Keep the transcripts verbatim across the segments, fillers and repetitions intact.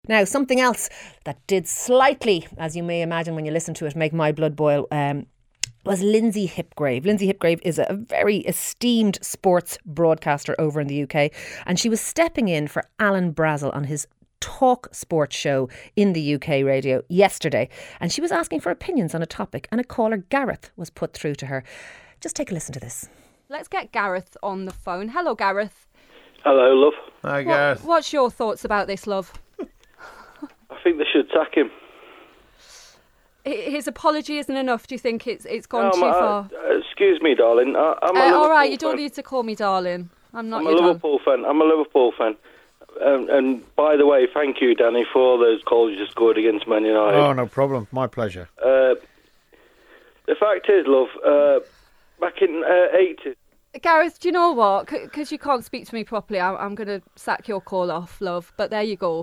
Now, something else that did slightly, as you may imagine when you listen to it, make my blood boil, um, was Lindsay Hipgrave. Lindsay Hipgrave is a very esteemed sports broadcaster over in the U K, and she was stepping in for Alan Brazel on his Talk Sports show in the U K radio yesterday, and she was asking for opinions on a topic, and a caller, Gareth, was put through to her. Just take a listen to this. Let's get Gareth on the phone. Hello, Gareth. Hello, love. Hi, Gareth. What, what's your thoughts about this, love? I think they should sack him. His apology isn't enough. Do you think it's it's gone No, too I, far? Uh, excuse me, darling. I, I'm a Uh, Liverpool all right, you don't fan. need to call me darling. I'm not I'm your a dad. Liverpool fan. I'm a Liverpool fan. Um, and by the way, thank you, Danny, for all those goals you scored against Man United. Oh, no problem. My pleasure. Uh, the fact is, love, uh, back in uh, eighties. Gareth, do you know what? Because you can't speak to me properly, I'm, I'm going to sack your call off, love. But there you go.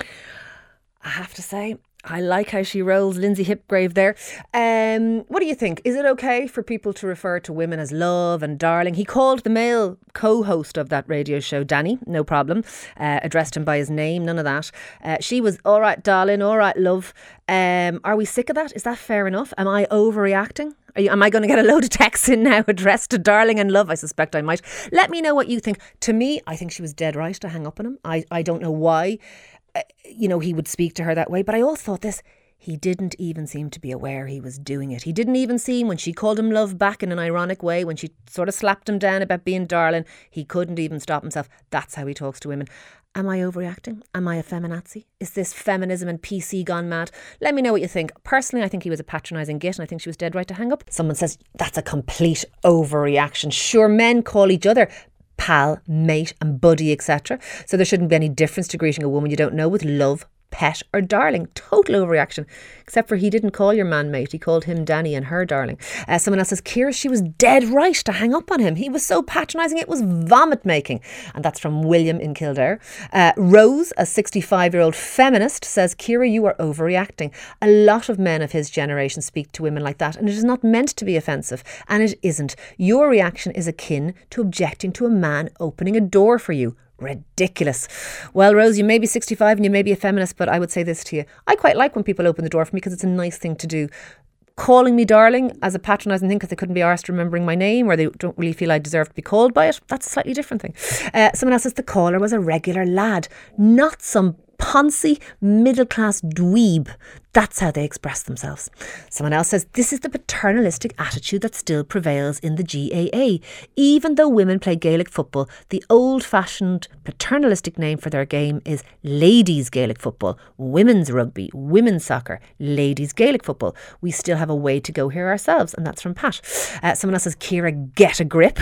I have to say, I like how she rolls, Lindsay Hipgrave there. Um, what do you think? Is it okay for people to refer to women as love and darling? He called the male co-host of that radio show, Danny, no problem. Uh, addressed him by his name, none of that. Uh, she was, all right, darling, all right, love. Um, are we sick of that? Is that fair enough? Am I overreacting? Are you, am I going to get a load of texts in now addressed to darling and love? I suspect I might. Let me know what you think. To me, I think she was dead right to hang up on him. I, I don't know why. Uh, you know, he would speak to her that way. But I also thought this, he didn't even seem to be aware he was doing it. He didn't even seem, when she called him love back in an ironic way, when she sort of slapped him down about being darling, he couldn't even stop himself. That's how he talks to women. Am I overreacting? Am I a feminazi? Is this feminism and P C gone mad? Let me know what you think. Personally, I think he was a patronising git, and I think she was dead right to hang up. Someone says, that's a complete overreaction. Sure, men call each other pal, mate and buddy, et cetera. So there shouldn't be any difference to greeting a woman you don't know with love, pet or darling. Total overreaction. Except for he didn't call your man mate. He called him Danny and her darling. Uh, someone else says, Ciara, she was dead right to hang up on him. He was so patronising, it was vomit making. And that's from William in Kildare. Uh, Rose, a sixty-five-year-old feminist, says, Ciara, you are overreacting. A lot of men of his generation speak to women like that, and it is not meant to be offensive. And it isn't. Your reaction is akin to objecting to a man opening a door for you. Ridiculous. Well, Rose, you may be sixty-five and you may be a feminist, but I would say this to you. I quite like when people open the door for me because it's a nice thing to do. Calling me darling as a patronising thing because they couldn't be arsed remembering my name, or they don't really feel I deserve to be called by it, that's a slightly different thing. Uh, someone else says the caller was a regular lad, not some poncy middle-class dweeb. That's how they express themselves. Someone else says this is the paternalistic attitude that still prevails in the G A A. Even though women play Gaelic football, the old-fashioned paternalistic name for their game is ladies Gaelic football, women's rugby, women's soccer, ladies Gaelic football. We still have a way to go here ourselves, and that's from Pat. Uh, someone else says, Ciara, get a grip.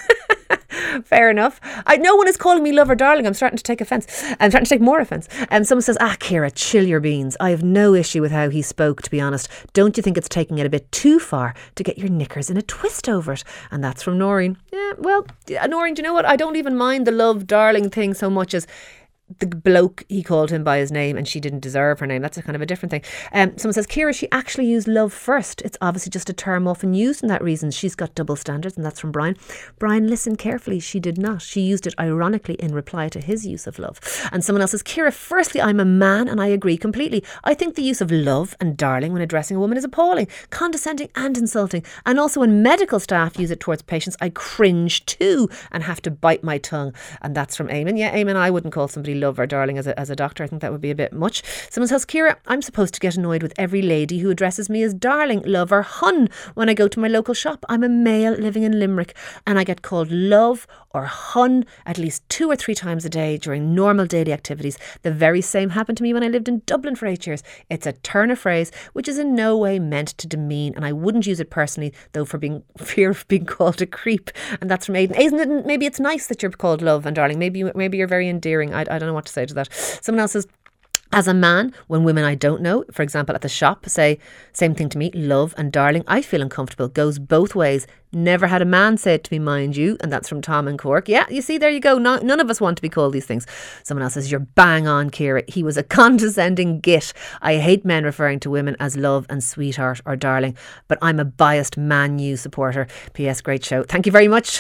Fair enough. I, no one is calling me love or darling. I'm starting to take offence. I'm starting to take more offence. And um, someone says, ah, Ciara, chill your beans. I have no issue with how he spoke, to be honest. Don't you think it's taking it a bit too far to get your knickers in a twist over it? And that's from Noreen. Yeah, well, Noreen, do you know what? I don't even mind the love darling thing so much as the bloke, he called him by his name and she didn't deserve her name. That's a kind of a different thing. Um, someone says, Ciara, she actually used love first. It's obviously just a term often used in that reason. She's got double standards, and that's from Brian. Brian, listen carefully. She did not. She used it ironically in reply to his use of love. And someone else says, Ciara, firstly, I'm a man and I agree completely. I think the use of love and darling when addressing a woman is appalling, condescending and insulting. And also when medical staff use it towards patients, I cringe too and have to bite my tongue. And that's from Eamon. Yeah, Eamon, I wouldn't call somebody love or darling as a, as a doctor. I think that would be a bit much. Someone says, Ciara, I'm supposed to get annoyed with every lady who addresses me as darling, love or hun when I go to my local shop. I'm a male living in Limerick and I get called love or hun at least two or three times a day during normal daily activities. The very same happened to me when I lived in Dublin for eight years. It's a turn of phrase which is in no way meant to demean, and I wouldn't use it personally, though, for being fear of being called a creep. And that's from Aidan. Isn't it, maybe it's nice that you're called love and darling. Maybe maybe you're very endearing. I, I don't know what to say to that. Someone else says, as a man, when women I don't know, for example at the shop, say same thing to me, love and darling, I feel uncomfortable. Goes both ways. Never had a man say it to me, mind you. And that's from Tom in Cork. Yeah, you see, there you go. No, none of us want to be called these things. Someone else says, you're bang on, Ciara. He was a condescending git. I hate men referring to women as love and sweetheart or darling, but I'm a biased Man U supporter. P S. Great show. Thank you very much.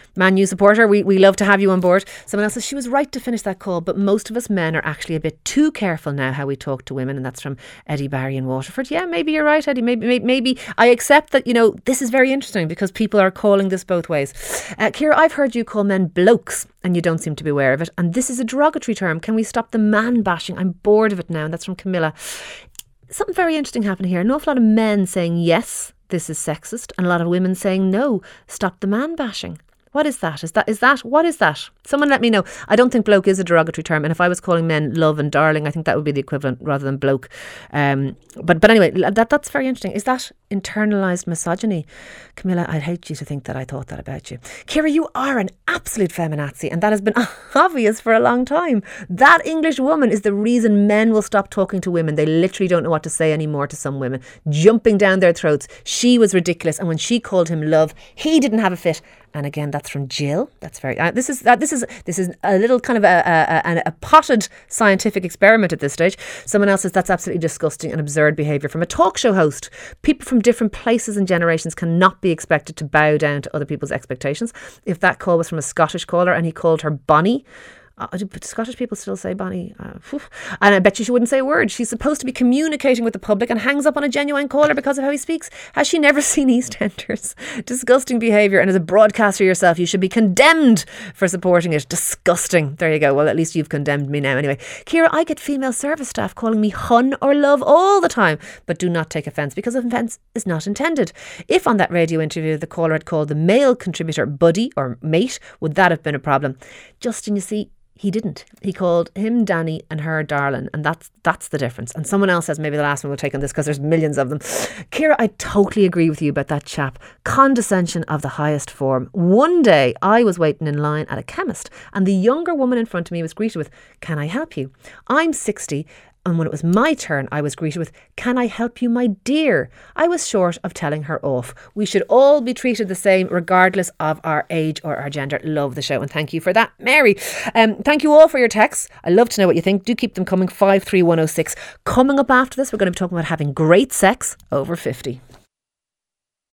Man U supporter, we, we love to have you on board. Someone else says she was right to finish that call, but most of us men are actually a bit too careful now how we talk to women, and that's from Eddie Barry in Waterford. Yeah, maybe you're right, Eddie. Maybe, maybe, maybe I accept that, you know, this is very interesting because people are calling this both ways. Uh, Ciara, I've heard you call men blokes and you don't seem to be aware of it, and this is a derogatory term. Can we stop the man bashing? I'm bored of it now. And that's from Camilla. Something very interesting happening here. An awful lot of men saying yes, this is sexist, and a lot of women saying no, stop the man bashing. What is that? Is that, is that, what is that? Someone let me know. I don't think bloke is a derogatory term. And if I was calling men love and darling, I think that would be the equivalent rather than bloke. Um, but but anyway, that that's very interesting. Is that internalised misogyny? Camilla, I'd hate you to think that I thought that about you. Ciara, you are an absolute feminazi, and that has been obvious for a long time. That English woman is the reason men will stop talking to women. They literally don't know what to say anymore to some women. Jumping down their throats. She was ridiculous. And when she called him love, he didn't have a fit. And again, that's from Jill. That's very. Uh, this is uh, this is this is a little kind of a, a, a, a potted scientific experiment at this stage. Someone else says that's absolutely disgusting and absurd behaviour from a talk show host. People from different places and generations cannot be expected to bow down to other people's expectations. If that call was from a Scottish caller and he called her Bonnie. Uh, do Scottish people still say Bonnie? Uh, and I bet you she wouldn't say a word. She's supposed to be communicating with the public and hangs up on a genuine caller because of how he speaks. Has she never seen EastEnders? Disgusting behaviour. And as a broadcaster yourself, you should be condemned for supporting it. Disgusting. There you go. Well, at least you've condemned me now. Anyway, Ciara, I get female service staff calling me hun or love all the time, but do not take offence because offence is not intended. If on that radio interview the caller had called the male contributor buddy or mate, would that have been a problem? Justin, you see, he didn't. He called him Danny and her darling, and that's that's the difference. And someone else says, maybe the last one we'll take on this because there's millions of them. Ciara, I totally agree with you about that chap. Condescension of the highest form. One day I was waiting in line at a chemist and the younger woman in front of me was greeted with, "Can I help you?" I'm sixty. And when it was my turn, I was greeted with, "Can I help you, my dear?" I was short of telling her off. We should all be treated the same, regardless of our age or our gender. Love the show, and thank you for that, Mary. Um, thank you all for your texts. I love to know what you think. Do keep them coming. five three one oh six. Coming up after this, we're going to be talking about having great sex over fifty.